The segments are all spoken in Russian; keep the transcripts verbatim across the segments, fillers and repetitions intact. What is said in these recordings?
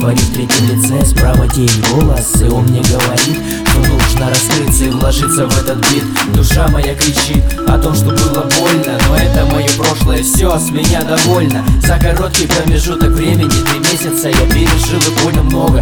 говорит в третьем лице, справа тень, голос, и он мне говорит, что нужно раскрыться и вложиться в этот бит. Душа моя кричит о том, что было больно, но это мое прошлое, все с меня довольно. За короткий промежуток времени, три месяца, я пережил и понял много.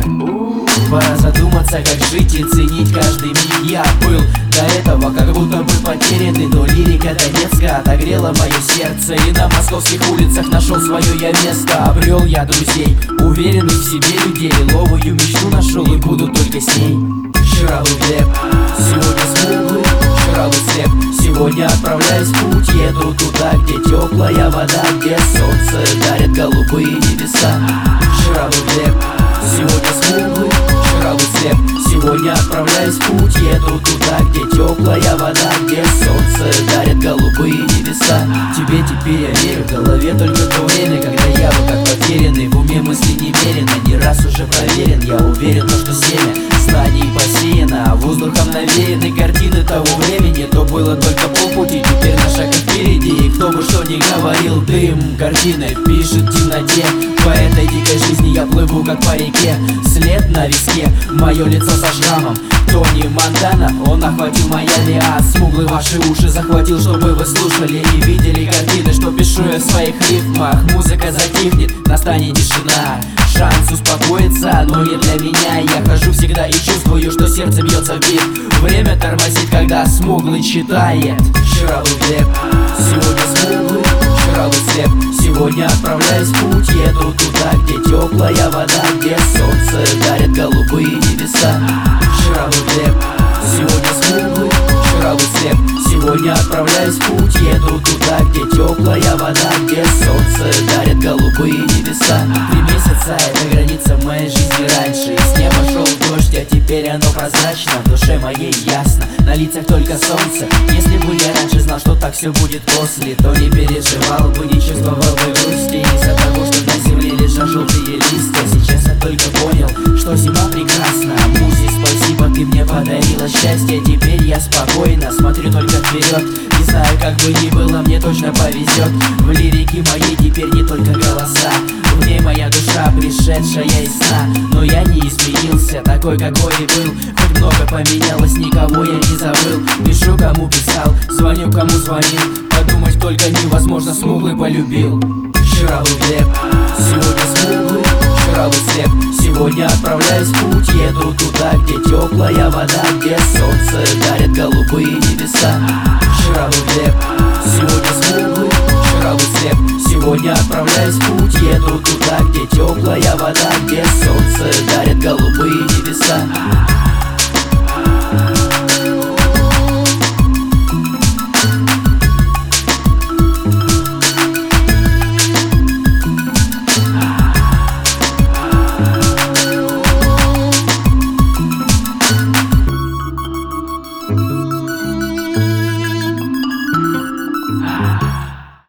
Пора задуматься, как жить и ценить каждый миг. Я был до этого как будто бы потерянный, но лирика Донецка отогрела мое сердце, и на московских улицах нашел свое я место. Обрел я друзей, уверенных в себе людей, новую мечту нашел и буду только с ней. Вчера был хлеб, сегодня смуглый, вчера был слеп, сегодня отправляюсь в путь. Еду туда, где теплая вода, где солнце дарит голубые небеса. Вчера был хлеб, сегодня смуглый, вчера был слеп, сегодня отправляюсь в путь. Еду туда, где теплая вода, где солнце дарит голубые небеса. Тебе теперь я верю, в голове только то время, когда я был как потерянный, в уме мысли немерено, не раз уже проверен. Я уверен, что семя знаний посеяно, а воздухом навеяны картины того времени. То было только полпути, теперь на шаг впереди. И кто бы что ни говорил, дым картины пишет в темноте. По этой дикой жизни я плыву как по реке, след на виске, мое лицо со шрамом. Тони Монтана, он охватил Майами, а смуглый ваши уши захватил, чтобы вы слушали и видели картины, что пишу я в своих рифмах. Музыка затихнет, настанет тишина, шанс успокоиться, но не для меня. Я хожу всегда и чувствую, что сердце бьется в бит. Время тормозит, когда смуглый читает. Вчера был хлеб, сегодня смуглый, вчера был слеп, сегодня отправляюсь в путь. Еду туда, где теплая вода, где солнце дарит голубые небеса. Вчера был хлеб, сегодня смуглый, вчера был слеп, сегодня отправляюсь в путь. Еду туда, где теплая вода, где солнце дарит голубые небеса. Три месяца — это граница моей жизни раньше. Из неба шел дождь, а теперь оно прозрачно. В душе моей ясно, на лицах только солнце. Если бы я раньше знал, что так все будет после, то не переживал бы, не чувствовал бы грусти из-за того, что на земле лежат желтые листья. Сейчас я только понял, что зима прекрасна. Музе, спасибо, ты мне подарила счастье. Теперь я спокойно смотрю только вперед. Не знаю, как бы ни было, мне точно повезет. В лирике моей теперь не только голоса, в ней моя душа, пришедшая из сна. Но я не изменился, такой какой и был. Хоть много поменялось, никого я не забыл. Пишу, кому писал, звоню, кому звонил. Подумать только невозможно, смуглый полюбил. Вчера был хлеб, сегодня смуглый, вчера был слеп, сегодня отправляюсь в путь. Еду туда, где теплая вода, где солнце дарит голубые небеса. Вчера был хлеб, сегодня смуглый, вчера был слеп, сегодня отправляюсь в путь. Еду туда, где теплая вода, где солнце дарит голубые небеса.